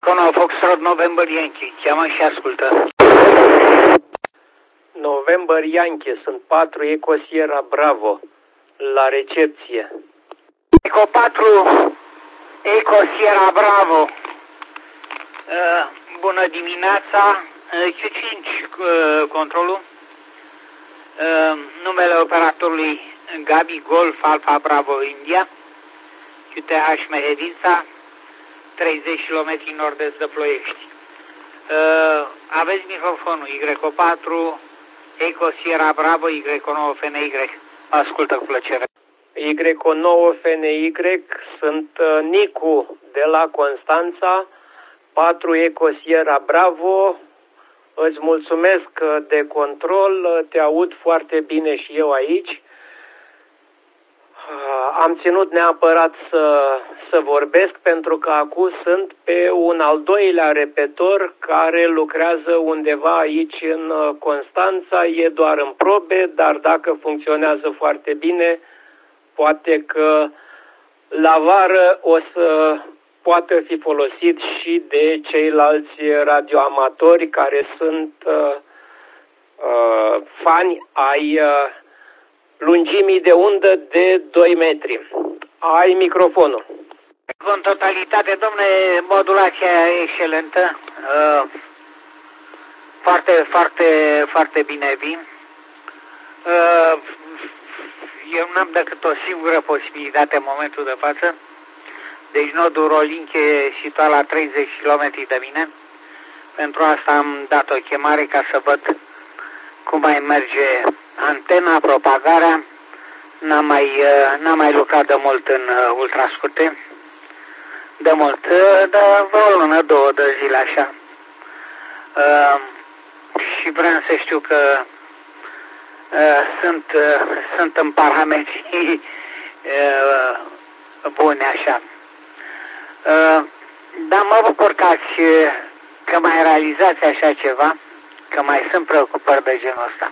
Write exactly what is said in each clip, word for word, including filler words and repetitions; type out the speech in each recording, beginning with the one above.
Cono Foxtrot November Yankee, cheamă și ascultă. November Yankee, sunt patru Eco Sierra Bravo, la recepție. Eco patru, Eco Sierra Bravo. Uh, bună dimineața, uh, Q cinci uh, controlul. Uh, numele operatorului Gabi Golf Alfa Bravo India. Q T H Mehedința, treizeci de kilometri nord-est de Ploiești. Uh, aveți microfonul Y O patru, Eco Sierra Bravo, Y O nouă F N Y. Ascultă cu plăcere. Y O nouă F N Y, sunt uh, Nicu de la Constanța, patru Eco Sierra Bravo. Îți mulțumesc de control, te aud foarte bine și eu aici. Am ținut neapărat să, să vorbesc pentru că acum sunt pe un al doilea repetor care lucrează undeva aici în Constanța, e doar în probe, dar dacă funcționează foarte bine, poate că la vară o să poată fi folosit și de ceilalți radioamatori care sunt uh, uh, fani ai uh, lungimii de undă de doi metri. Ai microfonul. În totalitate, domne, modulația excelentă. Uh, foarte, foarte, foarte bine vin. Uh, eu n-am decât o singură posibilitate în momentul de față. Deci nodul Rolink e situat la treizeci de kilometri de mine. Pentru asta am dat o chemare ca să văd cum mai merge antena, propagarea. N-am mai, n-am mai lucrat de mult în ultrascurte. De mult, de vreo lună, două de zile așa. Uh, și vreau să știu că uh, sunt, uh, sunt în parametri uh, buni așa. Uh, dar mă bucur că, ați, că mai realizați așa ceva, că mai sunt preocupări de genul ăsta.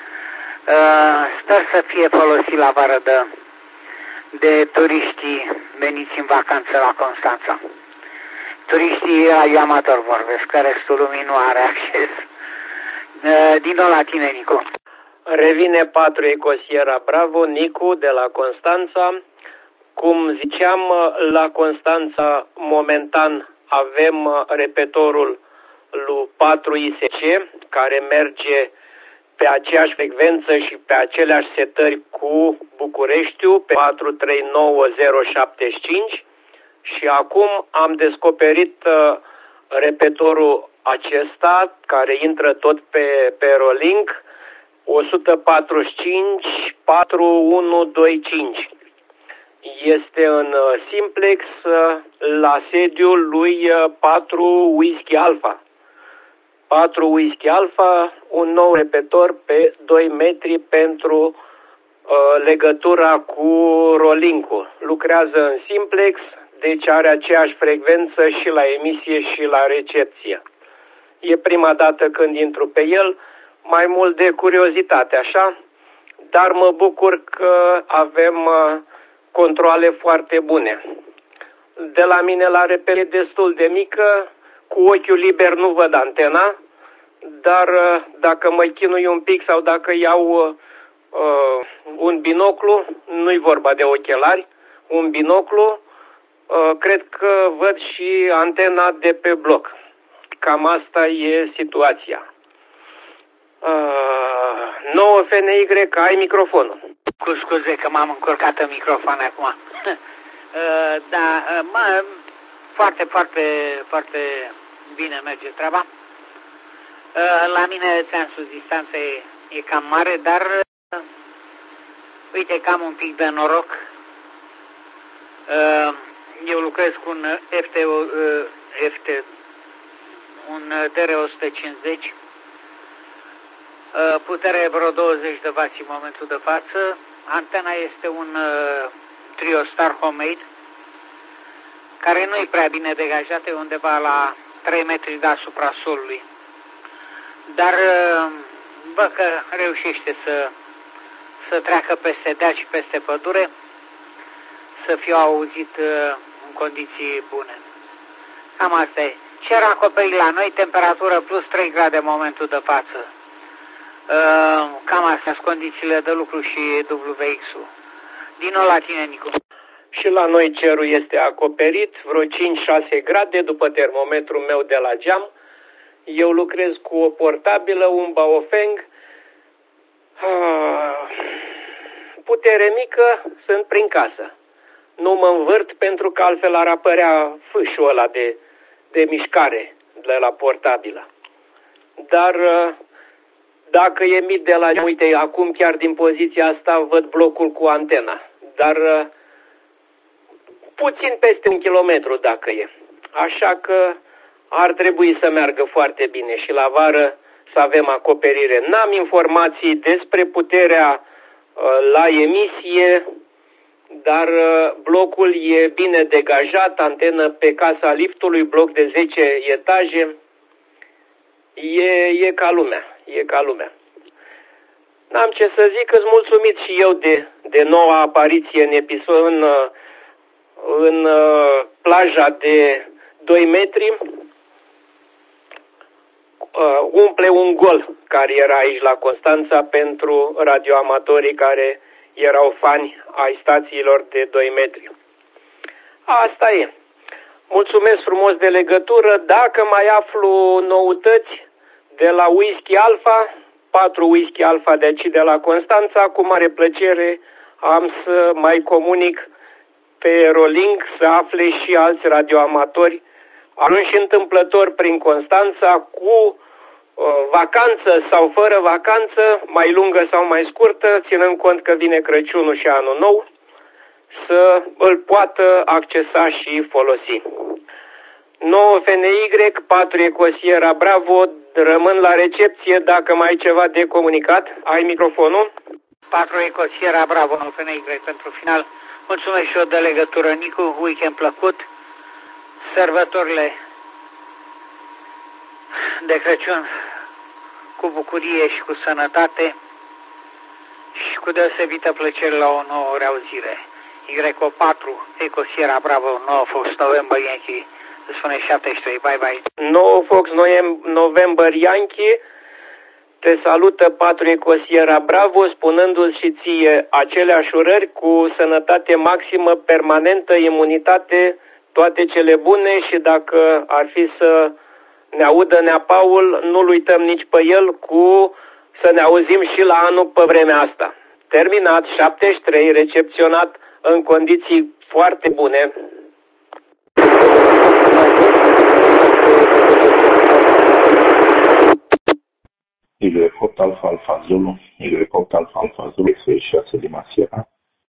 Uh, sper să fie folosit la vară de, de turiștii veniți în vacanță la Constanța. Turiștii radioamatori vorbesc, că restul lumii nu are acces. Uh, din nou la tine, Nicu. Revine patru Eco Sierra Bravo, Nicu de la Constanța. Cum ziceam, la Constanța momentan avem repetorul lui patru I S C care merge pe aceeași frecvență și pe aceleași setări cu Bucureștiul pe patru trei nouă zero șapte cinci și acum am descoperit repetorul acesta care intră tot pe, pe Rolink o sută patruzeci și cinci patru unu doi cinci. Este în simplex la sediul lui patru Whisky Alpha. patru Whisky Alpha, un nou repetor pe doi metri pentru uh, legătura cu Rolink-ul. Lucrează în simplex, deci are aceeași frecvență și la emisie și la recepție. E prima dată când intru pe el, mai mult de curiozitate, așa, dar mă bucur că avem uh, controale foarte bune. De la mine la reper e destul de mică, cu ochiul liber nu văd antena, dar dacă mă chinui un pic sau dacă iau uh, un binoclu, nu-i vorba de ochelari, un binoclu, uh, cred că văd și antena de pe bloc. Cam asta e situația. Uh, nouă F N Y, ai microfonul. Cu scuze că m-am încurcat în microfon acum. uh, da, uh, mă, foarte, foarte, foarte bine merge treaba. Uh, la mine, ți-am spus, distanța e, e cam mare, dar uh, uite că am un pic de noroc. Uh, eu lucrez cu un F T, uh, F T, un D R o sută cincizeci. Uh, putere vreo douăzeci de watt în momentul de față. Antena este un uh, TrioStar Homemade, care nu e prea bine degajată, e undeva la trei metri deasupra solului. Dar văd că reușește să, să treacă peste deal și peste pădure, să fiu auzit în condiții bune. Cam asta e. cer acoperit la noi, temperatură plus trei grade în momentul de față. Cam astea sunt condițiile de lucru și W X-ul. Din nou la tine, Nicu. Și la noi cerul este acoperit, vreo cinci șase grade după termometrul meu de la geam. Eu lucrez cu o portabilă, un Baofeng. Putere mică, sunt prin casă. Nu mă învârt pentru că altfel ar apărea fâșul ăla de, de mișcare de la portabilă. Dar dacă e mic de la geam, uite, acum chiar din poziția asta văd blocul cu antena. Dar puțin peste un kilometru dacă e. Așa că ar trebui să meargă foarte bine și la vară să avem acoperire. N-am informații despre puterea uh, la emisie, dar uh, blocul e bine degajat, antenă pe casa liftului, bloc de zece etaje. E, e ca lumea, e ca lumea. N-am ce să zic, îți mulțumit și eu de, de noua apariție în episod, în, în uh, plaja de doi metri. Uh, umple un gol care era aici la Constanța pentru radioamatorii care erau fani ai stațiilor de doi metri. Asta e. Mulțumesc frumos de legătură. Dacă mai aflu noutăți de la Whisky Alpha, patru Whisky Alpha de aici de la Constanța, cu mare plăcere am să mai comunic pe Rolink să afle și alți radioamatori ajunși întâmplător prin Constanța cu uh, vacanță sau fără vacanță, mai lungă sau mai scurtă, ținând cont că vine Crăciunul și Anul Nou, să îl poată accesa și folosi. nouă F N Y, patru Eco Sierra Bravo, rămân la recepție dacă mai ai ceva de comunicat. Ai microfonul? patru Eco Sierra Bravo, nouă F N Y pentru final. Mulțumesc și eu de legătură, Nicu, weekend plăcut. Sărbătorile de Crăciun cu bucurie și cu sănătate și cu deosebită plăcere la o nouă reauzire. Y O patru, Eco Sierra Bravo, nouă Fox November Yankee, îți spune șaptezeci și trei, bye bye. nouă Fox November Yankee, te salută patru Eco Sierra Bravo, spunându-ți și ție aceleași urări cu sănătate maximă, permanentă, imunitate, toate cele bune și dacă ar fi să ne audă Nea Paul, nu-l uităm nici pe el cu să ne auzim și la anul pe vremea asta. Terminat, șaptezeci și trei, recepționat în condiții foarte bune. Y opt Alfa Alfa Zulu, Y opt Alfa Alfa Zulu, X șase Lima Sierra.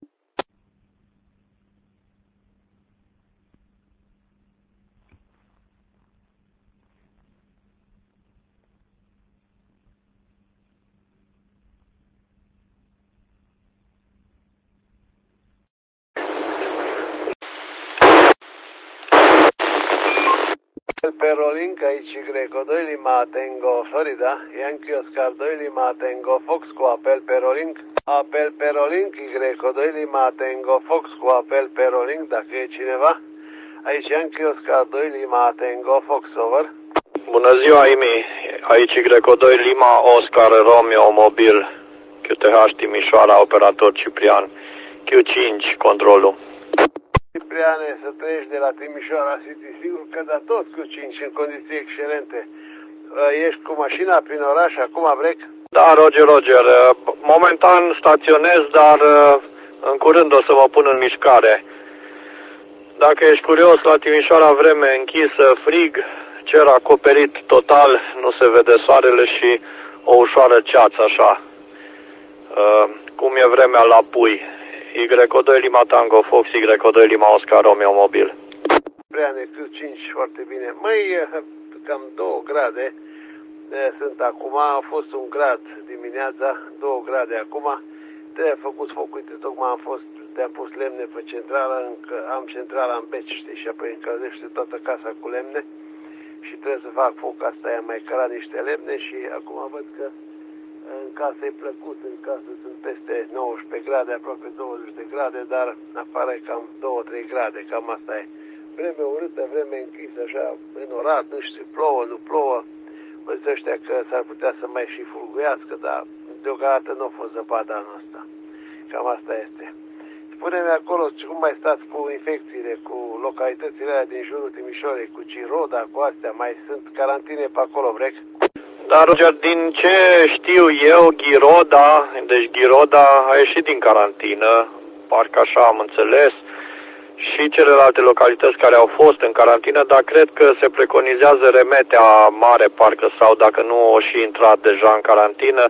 Perolink, aici Greco doi Lima Tango Florida, Yankee Oscar doi Lima Tango Fox cu apel Perolink, apel Perolink, Greco doi Lima Tango Fox cu apel Perolink, dacă e cineva, aici Yankee Oscar doi Lima Tango Fox, over. Bună ziua, Imi, aici Greco doi Lima Oscar Romeo Mobil, Q T H Timișoara, operator Ciprian, Q cinci, controlul. Cipriane, să treci de la Timișoara City, sigur că da tot cu cinci în condiții excelente. Ești cu mașina prin oraș, acum brec? Da, Roger, Roger. Momentan staționez, dar în curând o să mă pun în mișcare. Dacă ești curios, la Timișoara vreme închisă, frig, cer acoperit total, nu se vede soarele și o ușoară ceață așa. Cum e vremea la Pui. Y doi Lima Tango Fox, Y doi Lima Oscar Romeo Mobil. Cipriane, Q cinci, foarte bine. Măi, cam două grade sunt acum, a fost un grad dimineața, două grade acum. Te-a făcut foc, uite, tocmai am fost, te-am pus lemne pe centrală, încă am centrala în beci, știi, și apoi încălzește toată casa cu lemne și trebuie să fac foc, asta i-am mai cărat niște lemne și acum văd că în casă e plăcut, în casă sunt peste nouăsprezece grade, aproape douăzeci de grade, dar afară e cam două trei grade, cam asta e. vreme urâtă, vreme închisă, așa, înorat, nu știu, plouă, nu plouă. Vă zic ăștia că s-ar putea să mai și fulguiască, dar deocamdată nu a fost zăpada anul ăsta. Cam asta este. Spune-mi acolo cum mai stați cu infecțiile, cu localitățile alea din jurul Timișorei, cu Giroda, cu astea, mai sunt carantine pe acolo, vrec? Dar, Roger, din ce știu eu, Ghiroda, deci Ghiroda a ieșit din carantină, parcă așa am înțeles, și celelalte localități care au fost în carantină, dar cred că se preconizează Remetea Mare, parcă, sau dacă nu au și intrat deja în carantină.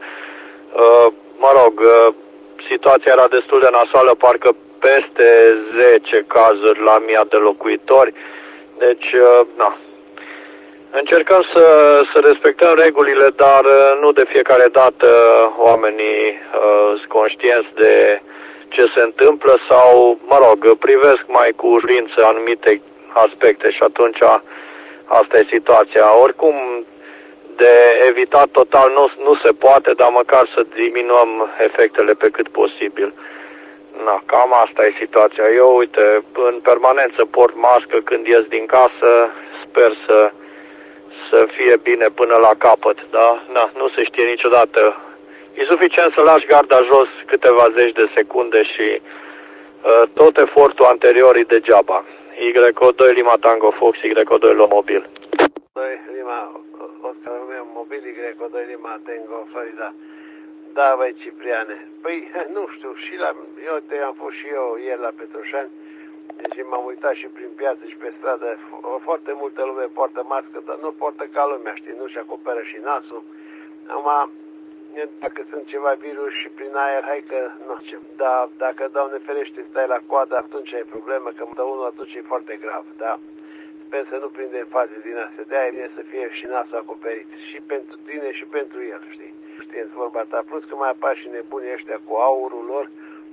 Mă rog, situația era destul de nasoală, parcă peste zece cazuri la mii de locuitori, deci, na. Încercăm să, să respectăm regulile, dar nu de fiecare dată oamenii uh, sunt conștienți de ce se întâmplă sau, mă rog, privesc mai cu ușurință anumite aspecte și atunci asta e situația. Oricum, de evitat total nu, nu se poate, dar măcar să diminuăm efectele pe cât posibil. Na, cam asta e situația. Eu, uite, în permanență port mască când ies din casă, sper să... să fie bine până la capăt, da? Na, nu se știe niciodată. E suficient să lași garda jos câteva zeci de secunde și uh, tot efortul anterior e degeaba. Y O doi Lima Tango Fox, Y O doi Lomobil. doi Lima Oscar Romeo Mobil, Y O doi Lima Tango Florida. Da, băi, Cipriane. Păi, nu știu, și la... Eu te am fost și eu ieri la Petroșani. Deci m-am uitat și prin piață și pe stradă, foarte multă lume poartă mască, dar nu poartă ca lumea, știi, nu-și acoperă și nasul. Acum, dacă sunt ceva virus și prin aer, hai că nu ce. Dar dacă, Doamne ferește, stai la coadă, atunci ai problemă, că mă dă unul, atunci e foarte grav, da? Sper să nu prindem faze din astea, de-aia e bine să fie și nasul acoperit, și pentru tine și pentru el, știi? Știți vorba ta, plus că mai apar și nebunii ăștia cu aurul lor,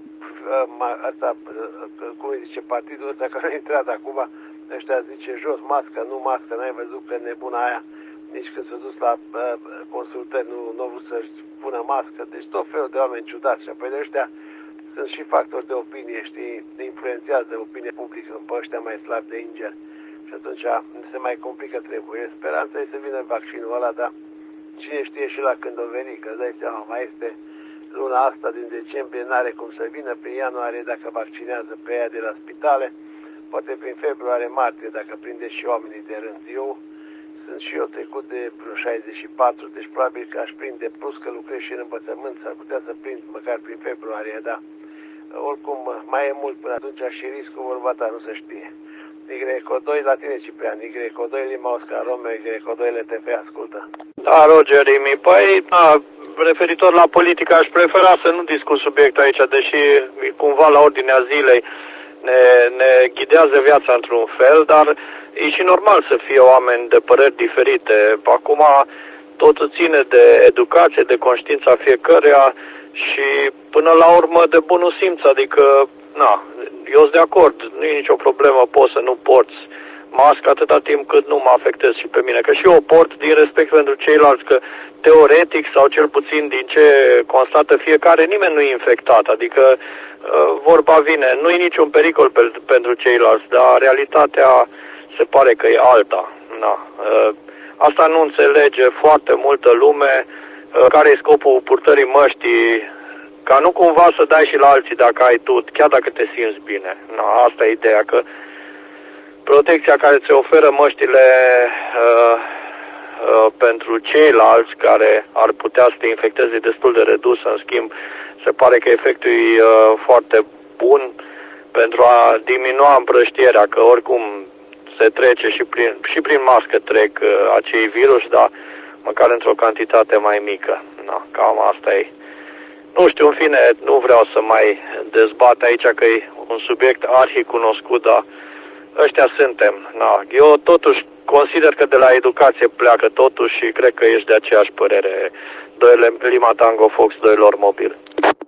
asta, cum îi zice, partidul ăsta care a intrat acum, ăștia zice jos mască, nu mască, n-ai văzut că nebuna aia, nici când s-a dus la uh, consultări, nu, nu a vrut să-și pună mască, deci tot felul de oameni ciudați și apoi de ăștia sunt și factori de opinie, știi, influențează opinia publică pe ăștia mai slabi de înger și atunci se mai complică trebuie. Speranța e să vină vaccinul ăla, dar cine știe și la când o veni, că dai seama, mai este luna asta din decembrie, n-are cum să vină, prin ianuarie dacă vaccinează pe ea de la spitale, poate prin februarie, martie, dacă prinde și oamenii de rând. Eu sunt și eu trecut de vreo șaizeci și patru, deci probabil că aș prinde, plus că lucrez și în învățământ, s-ar putea să prind măcar prin februarie, da. Oricum, mai e mult până atunci și riscul vorba ta, nu se știe. Y O doi la tine, Ciprian, Y O doi Lima Oscar Romeo, Y O doi L T F, ascultă. Da, Roger, Imi, păi, da, referitor la politică, aș prefera să nu discut subiectul aici, deși cumva la ordinea zilei ne, ne ghidează viața într-un fel, dar e și normal să fie oameni de păreri diferite. Acum totul ține de educație, de conștiința fiecăruia și până la urmă de bunul simț, adică, na, eu sunt de acord, nu e nicio problemă, poți să nu porți mască atâta timp cât nu mă afectez și pe mine, că și eu o port din respect pentru ceilalți, că teoretic sau cel puțin din ce constată fiecare, nimeni nu e infectat, adică vorba vine, nu e niciun pericol pe, pentru ceilalți, dar realitatea se pare că e alta. Na. Asta nu înțelege foarte multă lume, care e scopul purtării măștii, ca nu cumva să dai și la alții dacă ai tu, chiar dacă te simți bine. Na, asta e ideea, că protecția care ți oferă măștile uh, uh, pentru ceilalți care ar putea să te infecteze destul de redus, în schimb, se pare că efectul e uh, foarte bun pentru a diminua împrăștierea, că oricum se trece și prin, și prin mască trec uh, acei virus, dar măcar într-o cantitate mai mică. Na, cam asta e. Nu știu, în fine, nu vreau să mai dezbat aici, că e un subiect arhicunoscut, dar ăștia suntem. Na, eu totuși consider că de la educație pleacă totuși și cred că ești de aceeași părere. doi Lima Tango Fox, doi Lor Mobil.